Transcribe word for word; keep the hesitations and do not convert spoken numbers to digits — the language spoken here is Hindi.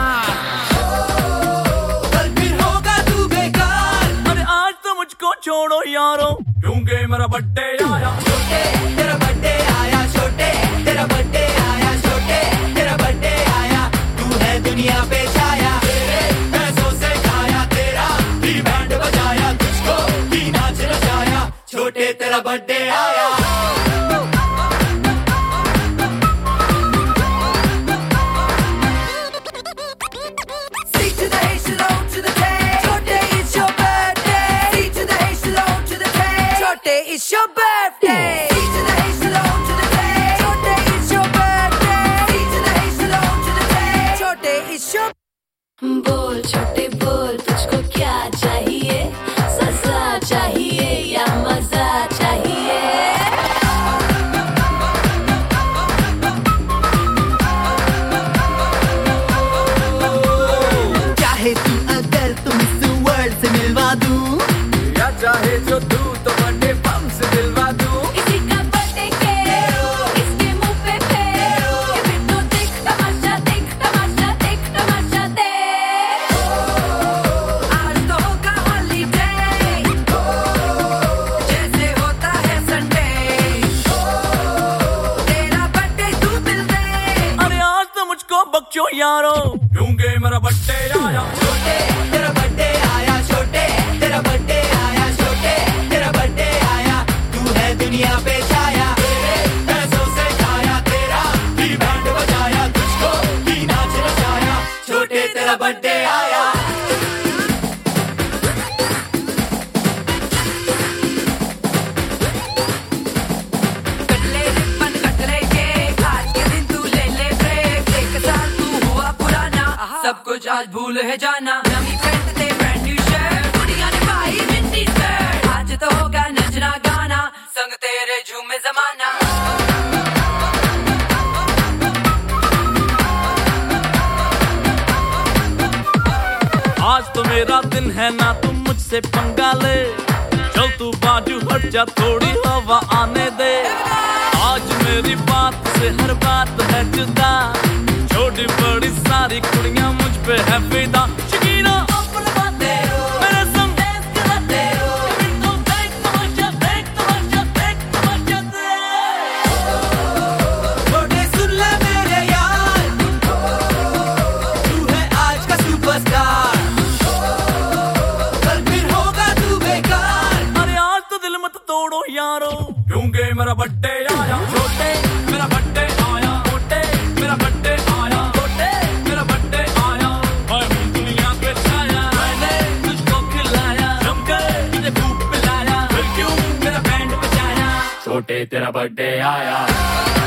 कल फिर होगा तू बेकार। अरे आज तो मुझको छोड़ो यारो, क्योंकि मेरा बर्थडे आया। छोटे तेरा बर्थडे आया, छोटे तेरा बर्थडे आया, छोटे तेरा बर्थडे आया। तू है दुनिया पे छाया, तेरे पैसों से खाया, तेरा भी बैंड बजाया, तुझको भी नाच नचाया। छोटे तेरा बर्थडे आया। It's your birthday. C to the H to the O to the K. Chote, it's your birthday. C to the H to the O to the K. Chote, it's your. बोल छोटे बोल, तुझको क्या चाहिए? सजा चाहिए या मजा चाहिए? चाहे तू अगर तुम इस वर्ल्ड से मिलवा दूं, या चाहे जो तू तो बर्थडे बम से दिलवा दूं। इसी का बर्थडे केक, इसके मुंह पे फेंक, ये बिट्टू देख तमाशा, देख तमाशा, देख तमाशा देख। आज तो होगा holiday, जैसे होता है Sunday। तेरा birthday तू दिल दे। अरे आज तो मुझको बख्शो यारो, क्योंकि मेरा बर्थडे आया। छोटे तेरा बर्थडे आया, छोटे तेरा बर्थडे आया, छोटे तेरा बर्थडे आया। तू है दुनिया पे छाया, तेरे पैसों से खाया, तेरा भी बैंड बजाया, तुझको भी नाच नचाया। छोटे तेरा बर्थडे आया। कटले रिबन कटले केक, आज के दिन तू ले ले ब्रेक। एक साल तू हुआ पुराना, सब कुछ आज भूल है जाना। नवी पैंट ते ब्रांड न्यू शर्ट, कुड़ियां ने पाई मिनी स्कर्ट। आज तो होगा नचना गाना, संग तेरे झूमे जमाना। आज तो मेरा दिन है ना, तुम मुझसे पंगा ले। चल तू बाजू हट जा, थोड़ी हवा आने दे। आज मेरी बात से हर बात है जुदा, छोटी बड़ी सारी कुड़ियां मुझ पे है फिदा। शकीरा अपन बातें मेरे संग डांस कराते, बिट्टू देख तमाशा, देख तमाशा, देख तमाशा देख। छोटे सुन ले मेरे यार, तू है आज का सुपरस्टार। कल फिर होगा तू बेकार। अरे आज तो दिल मत तोड़ो यारो, क्योंकि मेरा बर्थडे आया। छोटे मेरा बर्थडे आया, छोटे मेरा बर्थडे आया, छोटे मेरा बर्थडे आया। और मैं दुनिया पे छाया, मैंने तुझको खिलाया, जमकर तुझे खूब पिलाया, फिर क्यों मेरा बैंड बजाया। छोटे तेरा बर्थडे आया।